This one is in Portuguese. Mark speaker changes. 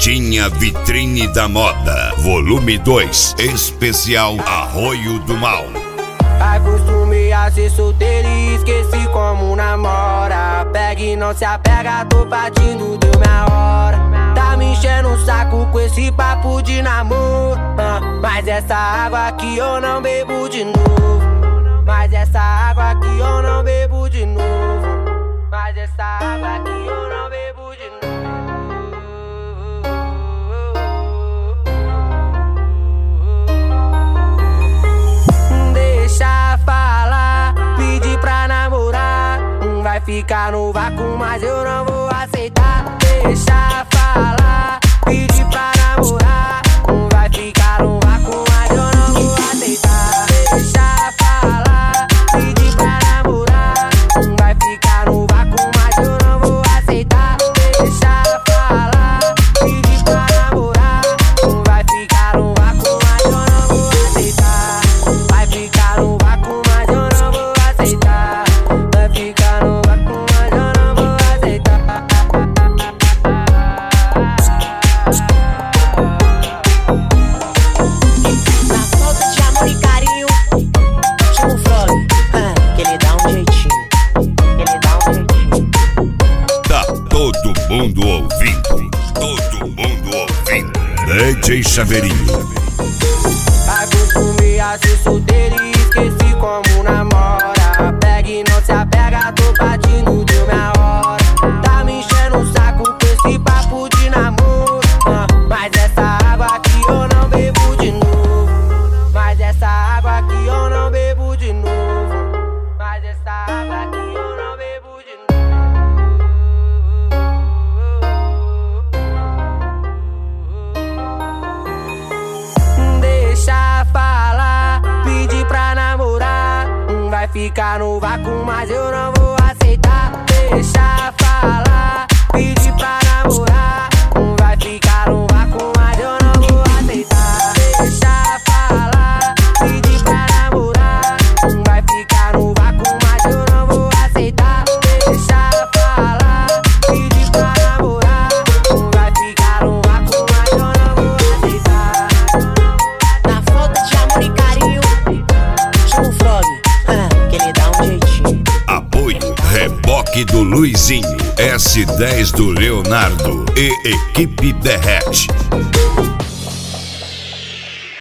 Speaker 1: Tinha Vitrine da Moda, volume 2, especial Arroio do Mal.
Speaker 2: Acostumei a ser solteiro e esqueci como namora. Pega e não se apega, tô partindo, deu minha hora. Tá me enchendo o saco com esse papo de namoro, mas essa água aqui eu não bebo de novo. Mas essa água aqui eu não bebo de novo. Mas essa água aqui eu não bebo de novo. Deixa falar, pedir pra namorar. Vai ficar no vácuo, mas eu não vou aceitar. Deixa falar, pedir pra namorar. Vai ficar no vácuo, mas eu não vou aceitar. Deixa falar, pedir pra namorar. Vai ficar no vácuo, mas eu não vou aceitar. Deixa falar, pedir pra namorar. Vai ficar no vácuo, mas eu não vou aceitar. Vai ficar no vácuo, mas eu não vou aceitar. Vai ficar no vácuo, mas eu não vou aceitar.
Speaker 3: Na falta de amor e carinho, chama o Frog, que ele dá um jeitinho. Ele dá um jeitinho.
Speaker 1: Tá todo mundo ouvindo, todo mundo ouvindo. DJ Chaveirinho.
Speaker 2: Acostumei a ser solteiro e esqueci como namora. Pega e não se apega, tô partindo, deu minha hora. Tá me enchendo o saco com esse papo de namoro, mas essa água aqui eu não bebo de novo. Mas essa água aqui eu não bebo de novo. Mas essa água aqui eu não bebo de novo. Deixa falar, pedir pra namorar. Vai ficar no vácuo, mas eu não vou aceitar. Deixa falar, pedir pra namorar. Vai ficar no vácuo, mas eu não vou aceitar. Deixa falar, pedir pra namorar. Vai ficar no vácuo, mas eu não vou aceitar. Deixa falar, pedir pra namorar. Vai ficar no vácuo, mas eu não vou aceitar.
Speaker 3: Na falta de amor e carinho, chama o Frog, que ele dá um jeitinho.
Speaker 1: Apoio Reboque do Luizinho, S10 do Leonardo e Equipe Derrete.